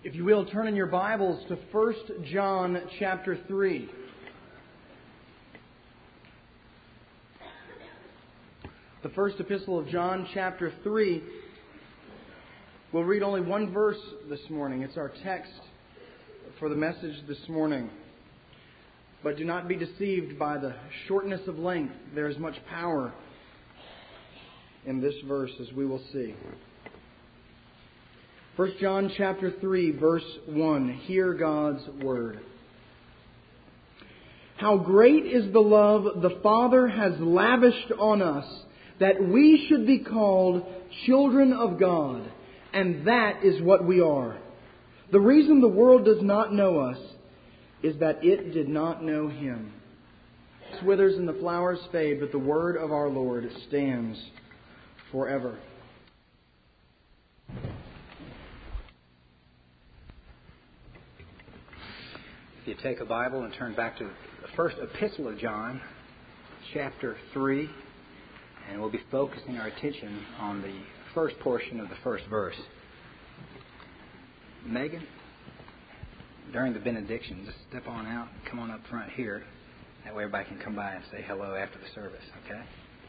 If you will, turn in your Bibles to 1 John chapter 3. The first epistle of John chapter 3. We'll read only one verse this morning. It's our text for the message this morning. But do not be deceived by the shortness of length. There is much power in this verse, as we will see. 1 John chapter 3, verse 1. Hear God's word. How great is the love the Father has lavished on us, that we should be called children of God. And that is what we are. The reason the world does not know us is that it did not know Him. It withers and the flowers fade, but the word of our Lord stands forever. If you take a Bible and turn back to the first epistle of John, chapter 3, and we'll be focusing our attention on the first portion of the first verse. Megan, during the benediction, just step on out and come on up front here. That way everybody can come by and say hello after the service, okay?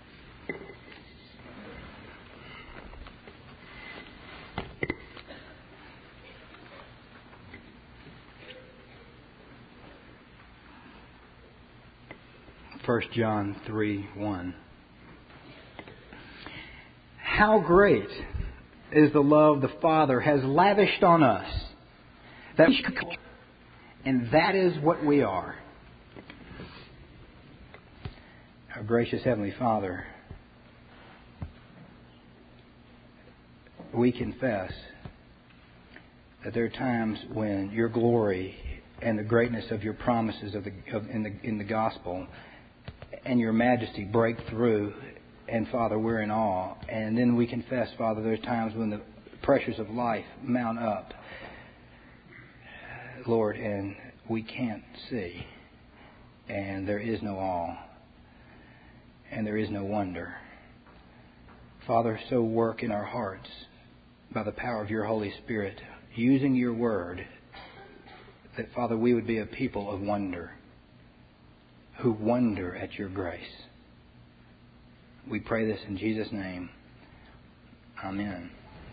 1 John 3:1. How great is the love the Father has lavished on us, and that is what we are. Our gracious Heavenly Father, we confess that there are times when Your glory and the greatness of Your promises in the gospel and Your majesty break through, and Father, we're in awe. And then we confess, Father, there are times when the pressures of life mount up, Lord, and we can't see, and there is no awe, and there is no wonder. Father, so work in our hearts by the power of Your Holy Spirit, using Your word, that, Father, we would be a people of wonder, who wonder at Your grace. We pray this in Jesus' name. Amen.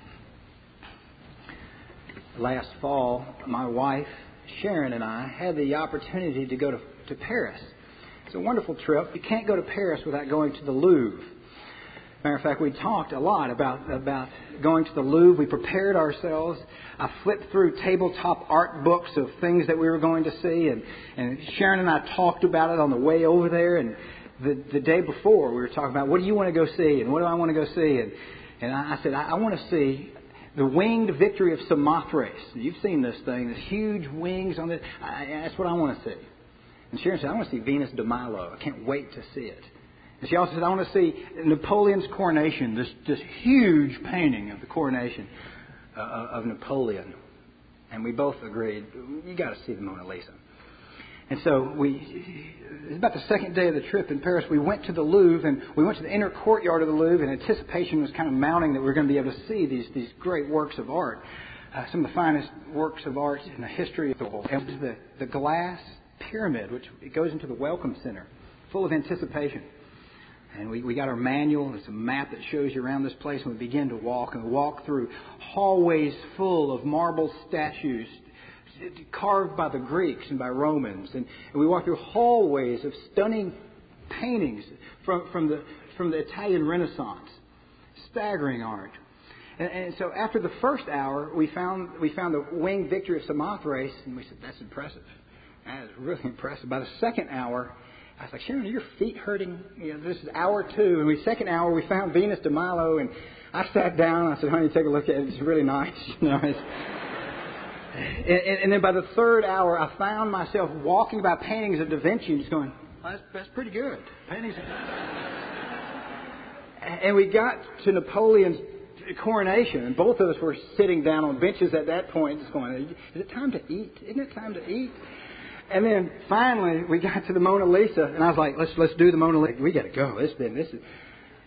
Last fall, my wife, Sharon, and I had the opportunity to go to Paris. It's a wonderful trip. You can't go to Paris without going to the Louvre. Matter of fact, we talked a lot about going to the Louvre. We prepared ourselves. I flipped through tabletop art books of things that we were going to see, and Sharon and I talked about it on the way over there. And the day before, we were talking about, what do you want to go see, and what do I want to go see? And I said, I want to see the winged victory of Samothrace. You've seen this thing, this huge wings on it. That's what I want to see. And Sharon said, I want to see Venus de Milo. I can't wait to see it. And she also said, I want to see Napoleon's coronation, this huge painting of the coronation of Napoleon. And we both agreed, you got to see the Mona Lisa. And so it was about the second day of the trip in Paris. We went to the Louvre, and we went to the inner courtyard of the Louvre, and anticipation was kind of mounting that we were going to be able to see these great works of art, some of the finest works of art in the history of the world. And it was the glass pyramid, which it goes into the Welcome Center, full of anticipation. And we got our manual. It's a map that shows you around this place. And we begin to walk. And we walk through hallways full of marble statues carved by the Greeks and by Romans. And we walk through hallways of stunning paintings from the Italian Renaissance. Staggering art. And so after the first hour, we found the winged victory of Samothrace. And we said, that's impressive. That is really impressive. By the second hour, I was like, Sharon, are your feet hurting? This is hour 2. And the second hour, we found Venus de Milo. And I sat down. And I said, honey, take a look at it. It's really nice. And then by the third hour, I found myself walking by paintings of Da Vinci and just going, well, that's pretty good. Paintings. And we got to Napoleon's coronation. And both of us were sitting down on benches at that point just going, is it time to eat? Isn't it time to eat? And then finally, we got to the Mona Lisa, and I was like, let's do the Mona Lisa. We got to go. This is.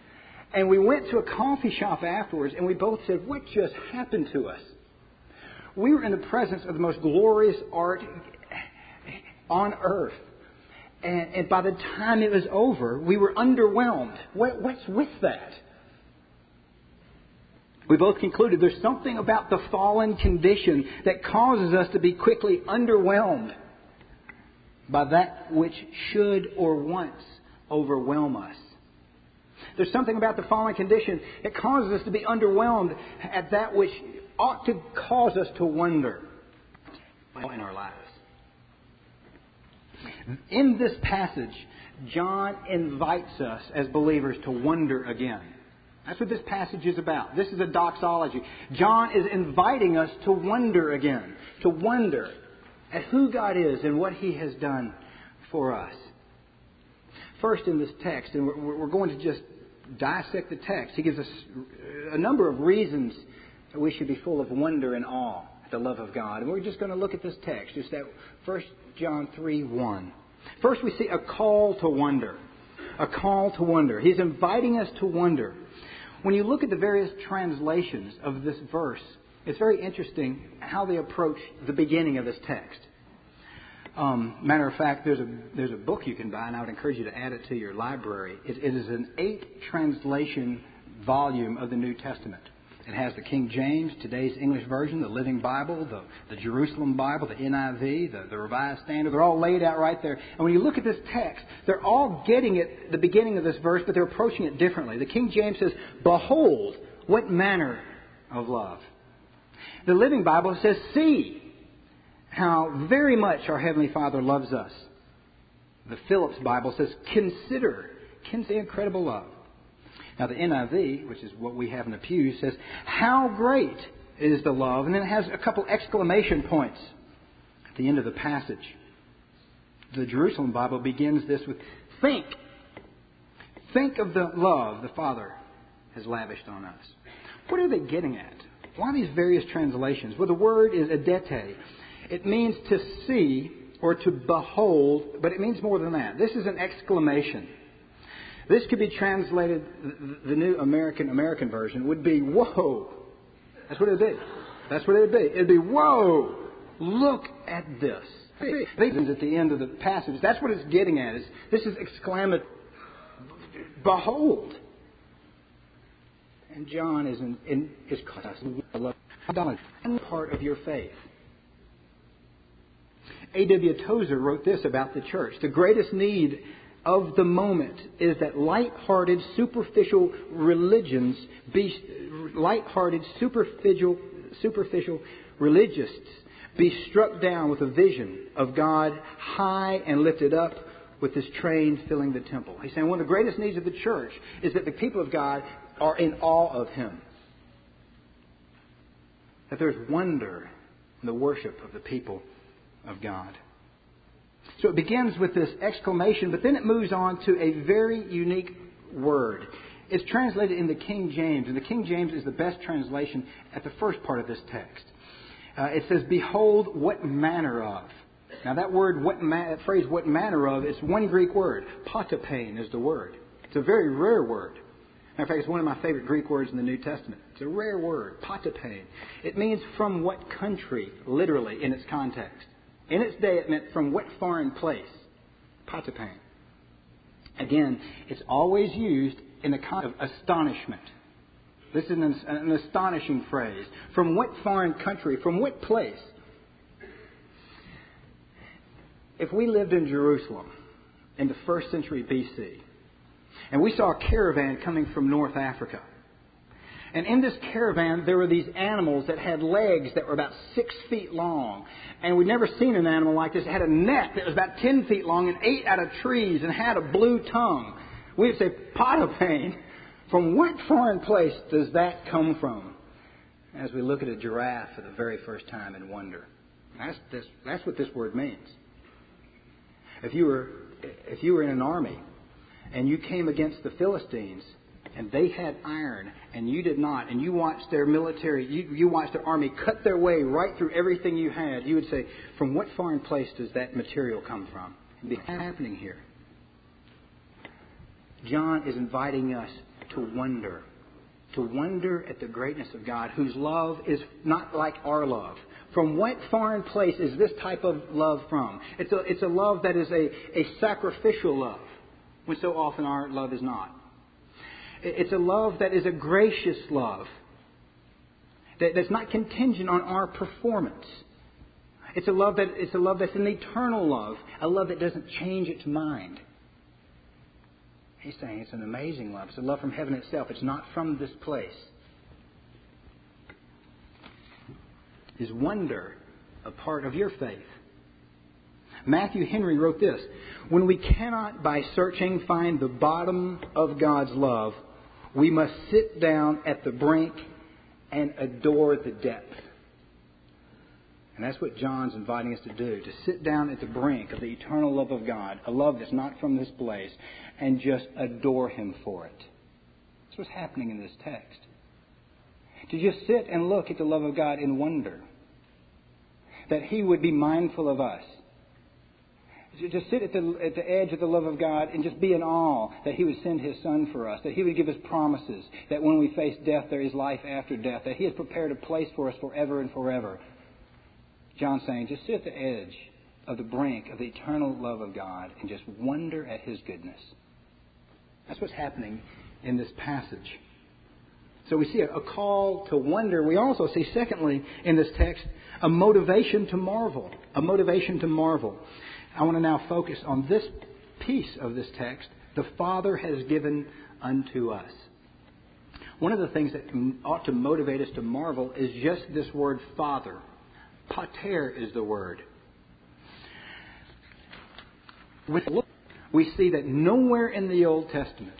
And we went to a coffee shop afterwards, and we both said, what just happened to us? We were in the presence of the most glorious art on earth. And by the time it was over, we were underwhelmed. What's with that? We both concluded there's something about the fallen condition that causes us to be quickly underwhelmed by that which should or once overwhelm us. There's something about the fallen condition that causes us to be underwhelmed at that which ought to cause us to wonder in our lives. In this passage, John invites us as believers to wonder again. That's what this passage is about. This is a doxology. John is inviting us to wonder again, to wonder at who God is and what He has done for us. First in this text, and we're going to just dissect the text, he gives us a number of reasons that we should be full of wonder and awe at the love of God. And we're just going to look at this text, just that 1 John 3:1. First we see a call to wonder. A call to wonder. He's inviting us to wonder. When you look at the various translations of this verse, it's very interesting how they approach the beginning of this text. Matter of fact, there's a book you can buy, and I would encourage you to add it to your library. It is an 8-translation volume of the New Testament. It has the King James, today's English version, the Living Bible, the Jerusalem Bible, the NIV, the Revised Standard. They're all laid out right there. And when you look at this text, they're all getting it, the beginning of this verse, but they're approaching it differently. The King James says, "Behold, what manner of love." The Living Bible says, "See how very much our Heavenly Father loves us." The Phillips Bible says, "Consider the incredible love." Now the NIV, which is what we have in the pews, says, "How great is the love," and then it has a couple exclamation points at the end of the passage. The Jerusalem Bible begins this with, "Think. Think of the love the Father has lavished on us." What are they getting at? Why these various translations? Well, the word is edete. It means to see or to behold, but it means more than that. This is an exclamation. This could be translated, the New American version would be, "Whoa." That's what it would be. That's what it would be. It would be, "Whoa, look at this." This at the end of the passage. That's what it's getting at. This is exclamatory. Behold. And John is in his class. One part of your faith. A.W. Tozer wrote this about the church. The greatest need of the moment is that light-hearted, superficial religious be struck down with a vision of God high and lifted up with His train filling the temple. He's saying one of the greatest needs of the church is that the people of God are in awe of Him. That there's wonder in the worship of the people of God. So it begins with this exclamation, but then it moves on to a very unique word. It's translated in the King James, and the King James is the best translation at the first part of this text. It says, "Behold, what manner of." Now that word, that phrase, "what manner of," it's one Greek word. Patapane is the word. It's a very rare word. Matter of fact, it's one of my favorite Greek words in the New Testament. It's a rare word, patapane. It means from what country, literally, in its context. In its day, it meant from what foreign place? Patapane. Again, it's always used in the context of astonishment. This is an astonishing phrase. From what foreign country? From what place? If we lived in Jerusalem in the 1st century BC, and we saw a caravan coming from North Africa, and in this caravan, there were these animals that had legs that were about 6 feet long. And we'd never seen an animal like this. It had a neck that was about 10 feet long and ate out of trees and had a blue tongue. We would say, "Patapane." From what foreign place does that come from? As we look at a giraffe for the very first time and wonder. That's what this word means. If you were in an army and you came against the Philistines, and they had iron, and you did not, and you watched their military, you watched their army cut their way right through everything you had, you would say, "From what foreign place does that material come from?" What's happening here? John is inviting us to wonder at the greatness of God, whose love is not like our love, From what foreign place is this type of love from? It's a love that is a sacrificial love, when so often our love is not. It's a love that is a gracious love, that's not contingent on our performance. It's a love that's an eternal love, a love that doesn't change its mind. He's saying it's an amazing love. It's a love from heaven itself. It's not from this place. Is wonder a part of your faith? Matthew Henry wrote this: when we cannot by searching find the bottom of God's love, we must sit down at the brink and adore the depth. And that's what John's inviting us to do, to sit down at the brink of the eternal love of God, a love that's not from this place, and just adore Him for it. That's what's happening in this text. To just sit and look at the love of God in wonder. That He would be mindful of us. To just sit at the edge of the love of God and just be in awe that He would send His Son for us. That He would give us promises. That when we face death, there is life after death. That He has prepared a place for us forever and forever. John's saying, just sit at the edge of the brink of the eternal love of God and just wonder at His goodness. That's what's happening in this passage. So we see a call to wonder. We also see, secondly, in this text, a motivation to marvel. A motivation to marvel. I want to now focus on this piece of this text. The Father has given unto us. One of the things that ought to motivate us to marvel is just this word Father. Pater is the word. We see that nowhere in the Old Testament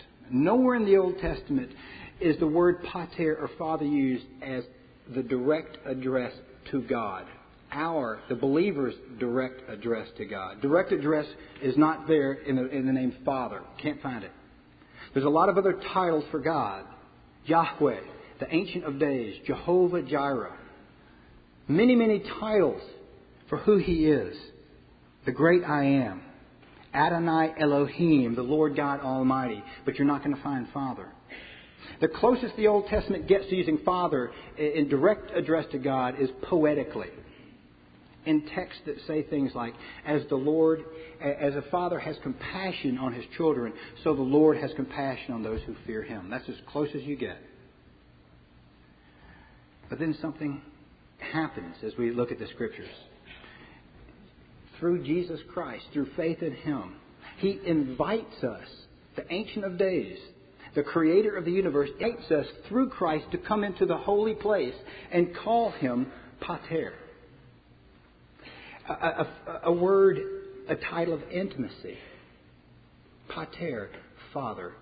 is the word pater or Father used as the direct address to God. The believer's direct address to God. Direct address is not there in the name Father. Can't find it. There's a lot of other titles for God. Yahweh, the Ancient of Days, Jehovah Jireh. Many, many titles for who He is. The great I am. Adonai Elohim, the Lord God Almighty. But you're not going to find Father. The closest the Old Testament gets to using Father in direct address to God is poetically. In texts that say things like, as a father has compassion on his children, so the Lord has compassion on those who fear Him. That's as close as you get. But then something happens as we look at the Scriptures. Through Jesus Christ, through faith in Him, He invites us, the Ancient of Days, the Creator of the universe, invites us through Christ to come into the holy place and call Him Pater. A word, a title of intimacy. Pater, Father.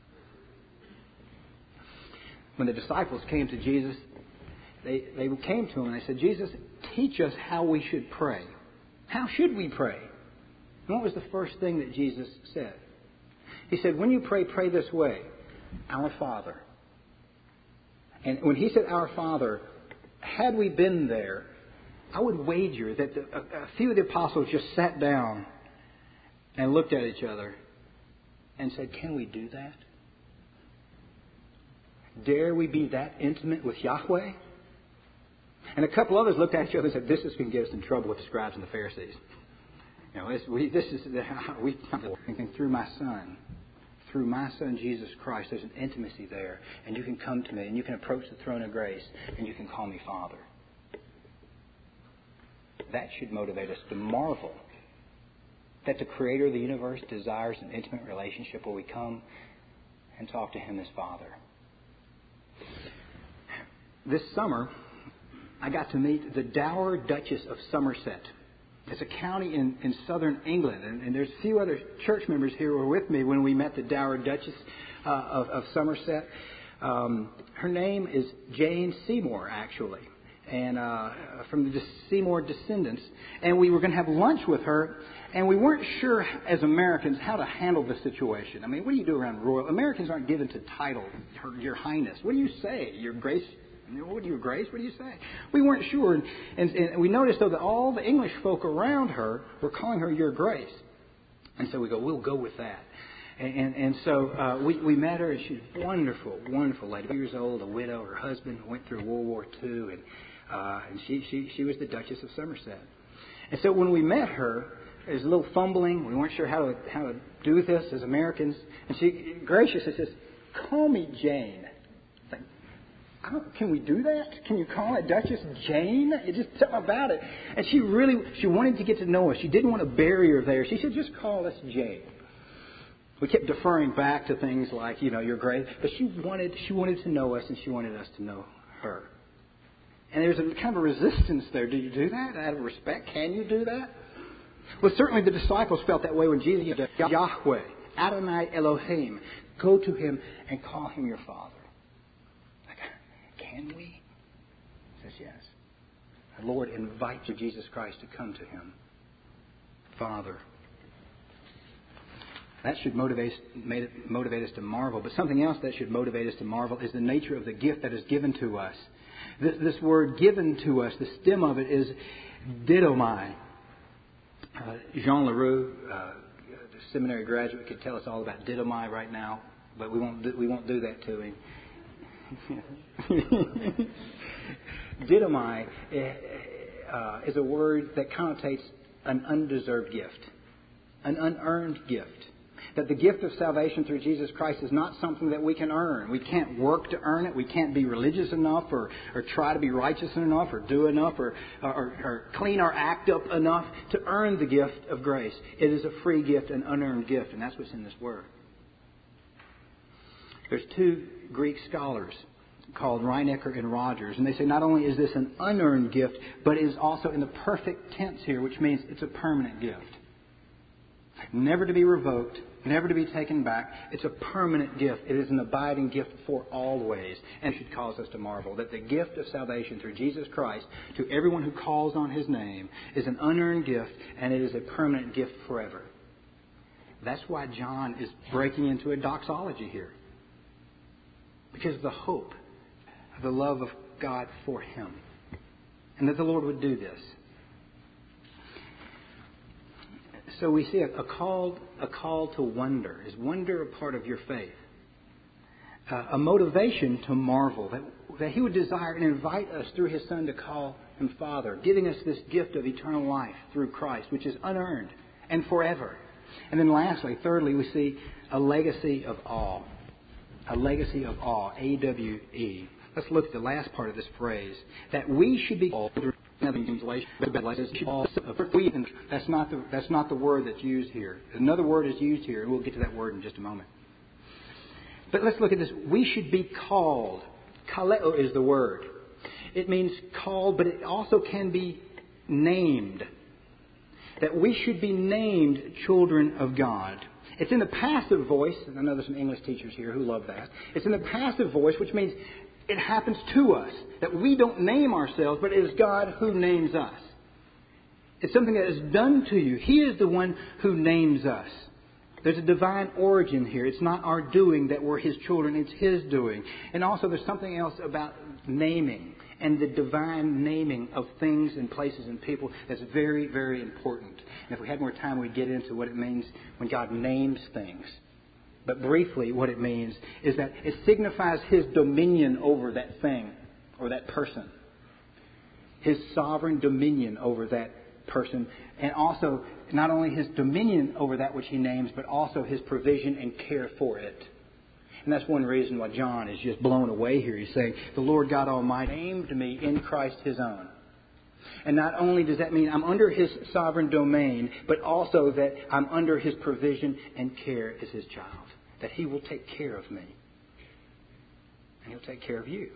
When the disciples came to Jesus, they came to Him and they said, Jesus, teach us how we should pray. How should we pray? And what was the first thing that Jesus said? He said, when you pray, pray this way. Our Father. And when He said, Our Father, had we been there, I would wager that a few of the apostles just sat down and looked at each other and said, can we do that? Dare we be that intimate with Yahweh? And a couple others looked at each other and said, this is going to get us in trouble with the scribes and the Pharisees. You know, through my Son Jesus Christ, there's an intimacy there. And you can come to me and you can approach the throne of grace and you can call me Father. That should motivate us to marvel that the Creator of the universe desires an intimate relationship where we come and talk to Him as Father. This summer, I got to meet the Dowager Duchess of Somerset. It's a county in southern England. And there's a few other church members here who were with me when we met the Dowager Duchess of Somerset. Her name is Jane Seymour, actually. And from the Seymour descendants. And we were going to have lunch with her. And we weren't sure, as Americans, how to handle the situation. I mean, what do you do around royal? Americans aren't given to title, Your Highness. What do you say? Your Grace? What do you, Grace? What do you say? We weren't sure. And we noticed, though, that all the English folk around her were calling her Your Grace. And so we go, we'll go with that. And so we met her, and she's a wonderful, wonderful lady. 2 years old, a widow. Her husband went through World War II, and And she was the Duchess of Somerset. And so when we met her, there was a little fumbling. We weren't sure how to do this as Americans. And she graciously says, "Call me Jane." Can we do that? Can you call a Duchess Jane? It's just something about it. And she wanted to get to know us. She didn't want a barrier there. She said, "Just call us Jane." We kept deferring back to things like, "You're great." But she wanted to know us, and she wanted us to know her. And there's a kind of a resistance there. Do you do that out of respect? Can you do that? Well, certainly the disciples felt that way when Jesus said, "Yahweh, Adonai Elohim, go to him and call him your Father." Can we? He says yes. The Lord invites you, Jesus Christ, to come to him. Father. That should motivate us to marvel. But something else that should motivate us to marvel is the nature of the gift that is given to us. This word given to us, the stem of it is didomai. Jean Leroux, the seminary graduate, could tell us all about didomai right now, but we won't do that to him. Didomai is a word that connotates an undeserved gift, an unearned gift. That the gift of salvation through Jesus Christ is not something that we can earn. We can't work to earn it. We can't be religious enough or try to be righteous enough or do enough or clean our act up enough to earn the gift of grace. It is a free gift, an unearned gift, and that's what's in this word. There's two Greek scholars called Reinecker and Rogers, and they say not only is this an unearned gift, but it is also in the perfect tense here, which means it's a permanent gift. Never to be revoked, never to be taken back. It's a permanent gift. It is an abiding gift for always, and it should cause us to marvel that the gift of salvation through Jesus Christ to everyone who calls on his name is an unearned gift, and it is a permanent gift forever. That's why John is breaking into a doxology here. Because of the hope of the love of God for him. And that the Lord would do this. So we see a call to wonder. Is wonder a part of your faith? A motivation to marvel. That he would desire and invite us through his Son to call him Father. Giving us this gift of eternal life through Christ, which is unearned and forever. And then lastly, thirdly, we see a legacy of awe. A legacy of awe, A-W-E. Let's look at the last part of this phrase. That we should be called. That's not the word that's used here. Another word is used here, and we'll get to that word in just a moment. But let's look at this. We should be called. Kaleo is the word. It means called, but it also can be named. That we should be named children of God. It's in the passive voice, and I know there's some English teachers here who love that. It's in the passive voice, which means it happens to us. That we don't name ourselves, but it is God who names us. It's something that is done to you. He is the one who names us. There's a divine origin here. It's not our doing that we're His children. It's His doing. And also there's something else about naming and the divine naming of things and places and people that's very, very important. And if we had more time, we'd get into what it means when God names things. But briefly, what it means is that it signifies His dominion over that thing or that person. His sovereign dominion over that person. And also, not only His dominion over that which He names, but also His provision and care for it. And that's one reason why John is just blown away here. He's saying, the Lord God Almighty named me in Christ His own. And not only does that mean I'm under His sovereign domain, but also that I'm under His provision and care as His child. That He will take care of me. And He'll take care of you.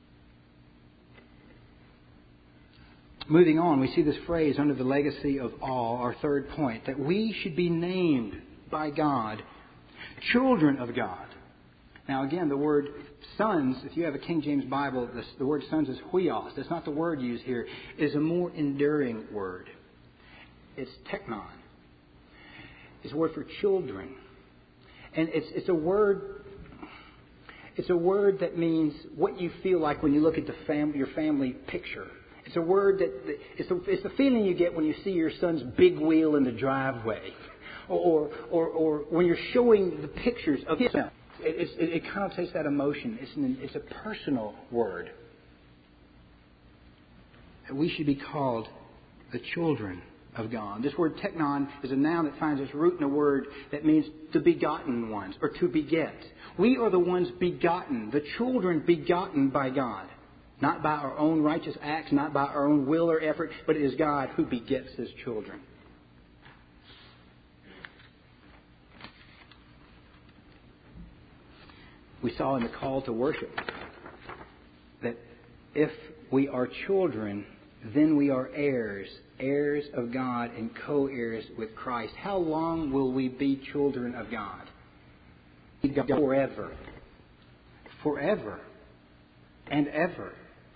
Moving on, we see this phrase under the legacy of awe, our third point, that we should be named by God children of God. Now again, the word sons, if you have a King James Bible, the word sons is huios. That's not the word used here. It's a more enduring word. It's teknon. It's a word for children. And it's a word that means what you feel like when you look at your family picture. It's a word it's the feeling you get when you see your son's big wheel in the driveway, or when you're showing the pictures of his family. It connotates that emotion. It's a personal word. we should be called the children of God. This word teknon is a noun that finds its root in a word that means the begotten ones, or to beget. We are the ones begotten, the children begotten by God. Not by our own righteous acts, not by our own will or effort, but it is God who begets His children. We saw in the call to worship that if we are children, then we are heirs, heirs of God and co-heirs with Christ. How long will we be children of God? Forever. Forever and ever.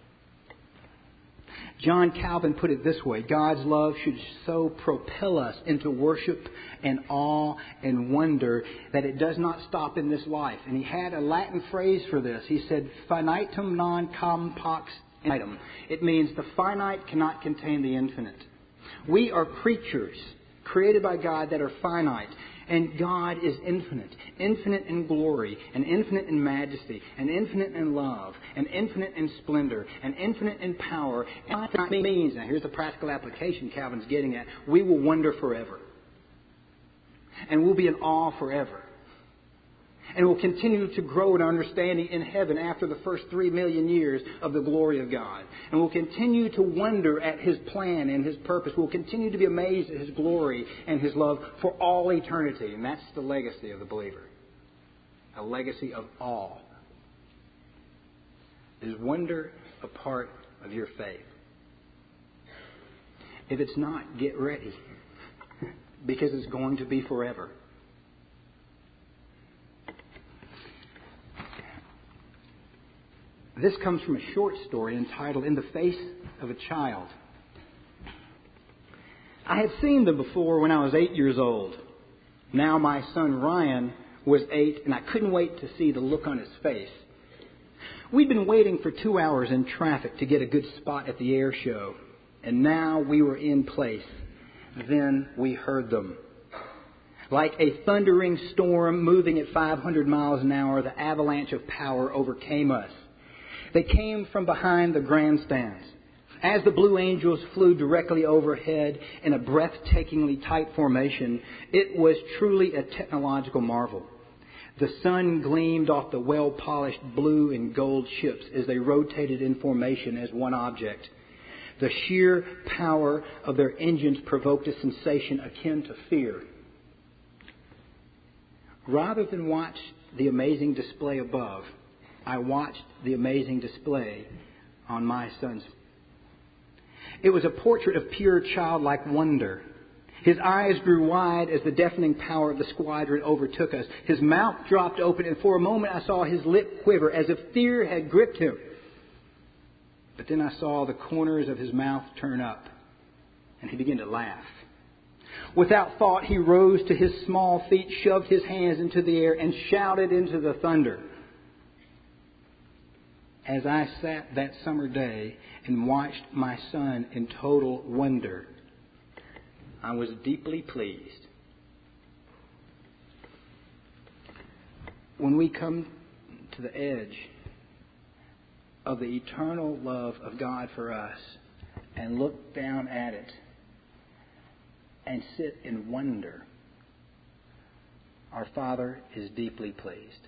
John Calvin put it this way: God's love should so propel us into worship and awe and wonder that it does not stop in this life. And he had a Latin phrase for this. He said, finitum non compax item. It means the finite cannot contain the infinite. We are creatures created by God that are finite. And God is infinite. Infinite in glory, and infinite in majesty, and infinite in love, and infinite in splendor, and infinite in power. And that means, now here's the practical application Calvin's getting at, we will wonder forever. And we'll be in awe forever. And we'll continue to grow in our understanding in heaven after the first 3 million years of the glory of God. And we'll continue to wonder at His plan and His purpose. We'll continue to be amazed at His glory and His love for all eternity. And that's the legacy of the believer. A legacy of awe. Is wonder a part of your faith? If it's not, get ready. Because it's going to be forever. This comes from a short story entitled In the Face of a Child. I had seen them before when I was 8 years old. Now my son Ryan was 8, and I couldn't wait to see the look on his face. We'd been waiting for 2 hours in traffic to get a good spot at the air show, and now we were in place. Then we heard them. Like a thundering storm moving at 500 miles an hour, the avalanche of power overcame us. They came from behind the grandstands. As the Blue Angels flew directly overhead in a breathtakingly tight formation, it was truly a technological marvel. The sun gleamed off the well-polished blue and gold ships as they rotated in formation as one object. The sheer power of their engines provoked a sensation akin to fear. Rather than watch the amazing display above, I watched the amazing display on my son's. It was a portrait of pure childlike wonder. His eyes grew wide as the deafening power of the squadron overtook us. His mouth dropped open, and for a moment I saw his lip quiver as if fear had gripped him. But then I saw the corners of his mouth turn up, and he began to laugh. Without thought, he rose to his small feet, shoved his hands into the air, and shouted into the thunder. As I sat that summer day and watched my son in total wonder, I was deeply pleased. When we come to the edge of the eternal love of God for us and look down at it and sit in wonder, our Father is deeply pleased.